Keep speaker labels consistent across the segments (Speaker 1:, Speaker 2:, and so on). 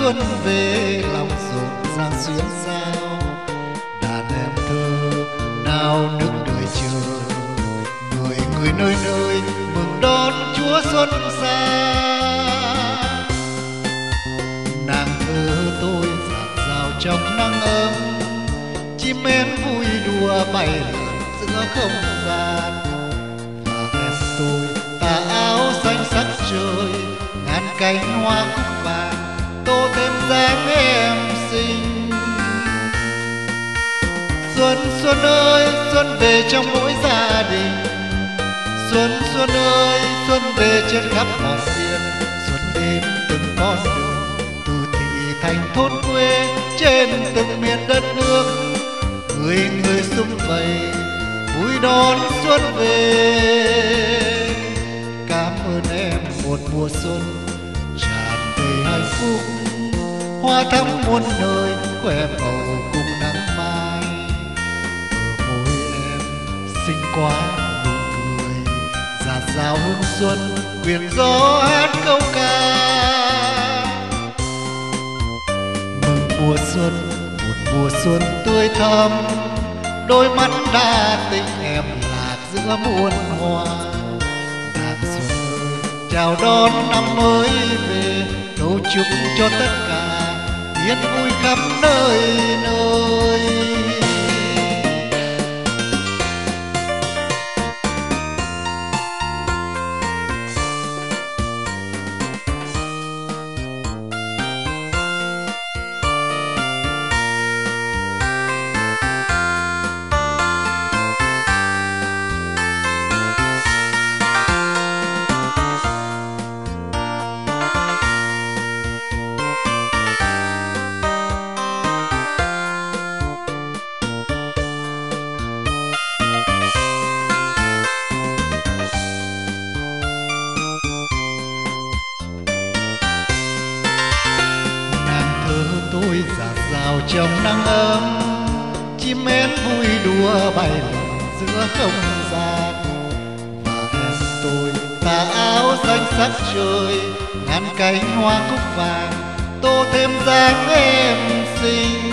Speaker 1: xuân về lòng rộn ràng xuyến sao. Đàn em thơ nào nước đời chờ, người người nơi nơi mừng đón Chúa xuân sang. Nàng thơ tôi dạt dào trong nắng ấm, chim én vui đùa bay lượn giữa không gian. Và em tôi tà áo xanh sắc trời, ngàn cánh hoa cúc vàng tô thêm dáng em xinh. Xuân xuân ơi xuân về trong mỗi gia đình, xuân xuân ơi xuân về trên khắp mọi miền. Xuân đến từng con đường từ thị thành thôn quê, trên từng miền đất nước, người người sum vầy vui đón xuân về. Cảm ơn em một mùa xuân tràn đầy hạnh phúc, hoa thắm muôn nơi khỏe bầu cùng nắng mai. Ở môi em xinh quá nụ cười, dạt dào hương xuân quyện gió hát câu ca. Mừng mùa xuân một mùa xuân tươi thắm, đôi mắt đa tình em lạc giữa muôn hoa. Nàng xuân ơi chào đón năm mới về, cầu chúc cho tất cả yên vui khắp nơi nơi. Tôi dạt dào trong nắng ấm, chim én vui đùa bay lượn giữa không gian. Và em tôi tà áo xanh sắc trời, ngàn cánh hoa cúc vàng tô thêm dáng em xinh.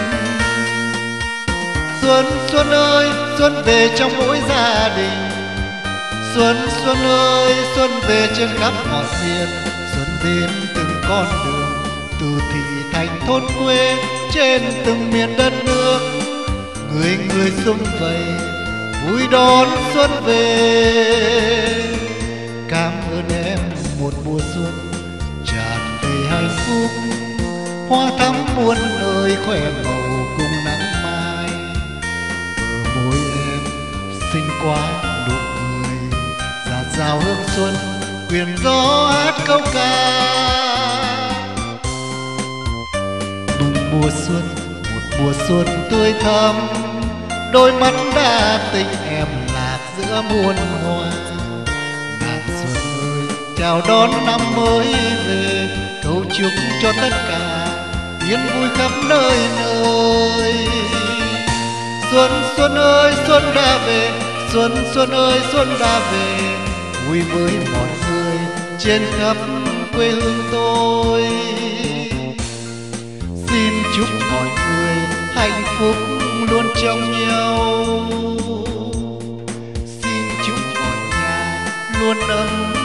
Speaker 1: Xuân xuân ơi xuân về trong mỗi gia đình, xuân xuân ơi xuân về trên khắp mọi miền. Xuân đến từng con đường từ thị thành thôn quê, trên từng miền đất nước, người người sum vầy vui đón xuân về. Cảm ơn em một mùa xuân tràn đầy hạnh phúc, hoa thắm muôn nơi khỏe bầu cùng nắng mai. Ở môi em xinh quá nụ cười, dạt dào hương xuân quyện gió hát câu ca. Mùa xuân một mùa xuân tươi thắm, đôi mắt đa tình em lạc giữa muôn hoa. Nàng xuân ơi chào đón năm mới về, cầu chúc cho tất cả yên vui khắp nơi nơi. Xuân xuân ơi xuân đã về, xuân xuân ơi xuân đã về, vui với mọi người trên khắp quê hương tôi. Xin chúc mọi người hạnh phúc luôn trong nhau, xin chúc mọi nhà luôn ấm